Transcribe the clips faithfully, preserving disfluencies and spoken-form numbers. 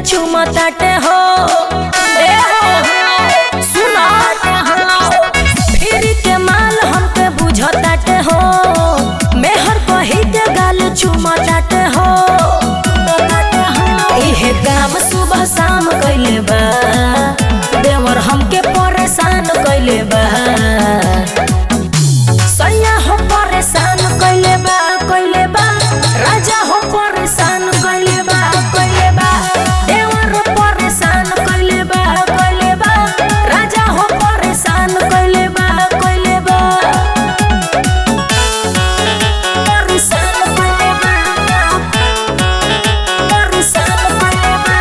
चुमताटे हो ए हो सुना फिर के माल हमके बुझताटे हो मेहर कही के गाल चुमताटे हो इहे काम सुबह शाम कइले बा देवर हमके परेशान कइले बा सैया हो परेशान कइले बा कइले बा राजा हो परेशान कइले बा कइले बा देवर परेशान कइले बा कइले बा राजा हो परेशान कइले बा कइले बा परेशान कइले बा परेशान कइले बा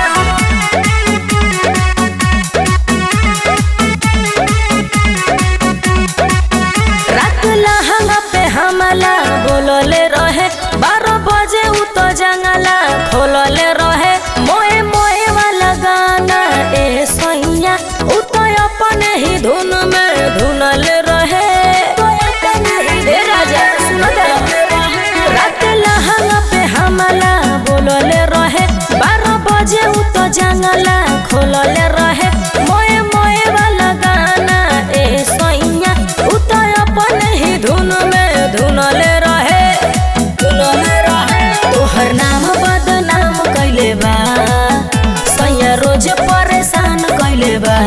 रात लहंगा पे हमला बोलले रहे बारह बजे उ तो जंगला खोलले रहे मोए मोए वाला गाना ए सैया उ तो अपने ही धुन में धुनले रहे ए राजा सुनो रात लहंगा पे हमला बोलले रहे बारह बजे उ तो जंगला खोलले रहे मोए मोए वाला गाना ए सैया उ तो अपने ही धुन में धुनले रहे धुनले रहे तोहर नाम बदनाम कइले बा सैया रोज परेशान कइले बा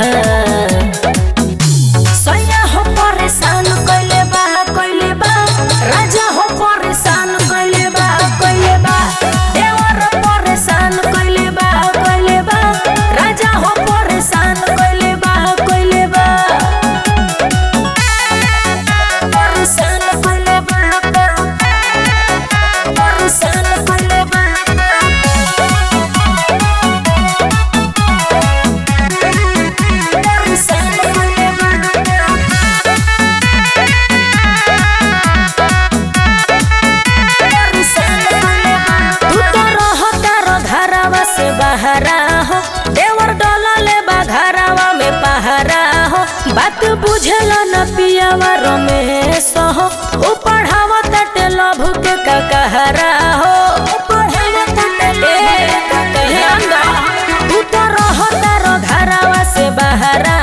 सैया हो परेशान कइले बा कइले बा राजा हो परेशान कइले बा कइले बा देवर परेशान कइले बा कइले बा राजा हो परेशान कइले बा कइले बा परेशान कइले बा परेशान कइले बा परेशान कइले बा तू तो रहता रो घरवा से बहरा हो देवर डोलले बा घरवा में पहरा हो बात बुझला न पियावा रमेश हो उ पढ़ावा तटे लभ के का कहरा हो पढ़ावा तटे तू तो रहता रो घरवा से बहरा